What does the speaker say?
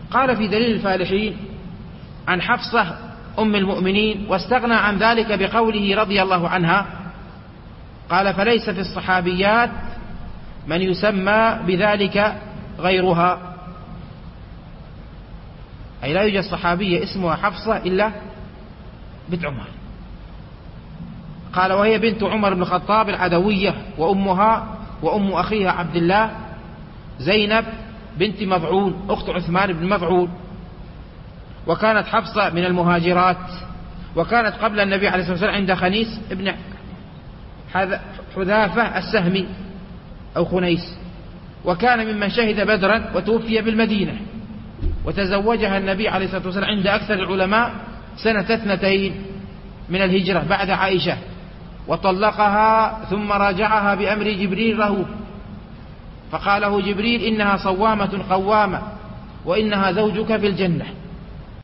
قال في دليل الفالحين عن حفصة أم المؤمنين واستغنى عن ذلك بقوله رضي الله عنها، قال: فليس في الصحابيات من يسمى بذلك غيرها، أي لا يوجد صحابية اسمها حفصة إلا بنت عمر. قال: وهي بنت عمر بن الخطاب العدوية، وأمها وأم أخيها عبد الله زينب بنت مضعون أخت عثمان بن مضعون، وكانت حفصة من المهاجرات، وكانت قبل النبي عليه الصلاة والسلام عند خنيس ابن حذافة السهمي أو خنيس، وكان ممن شهد بدرا وتوفي بالمدينة، وتزوجها النبي عليه الصلاة والسلام عند أكثر العلماء سنة 2 من الهجرة بعد عائشة، وطلقها ثم راجعها بأمر جبريل له، فقاله جبريل: إنها صوامة قوامة، وإنها زوجك في الجنة.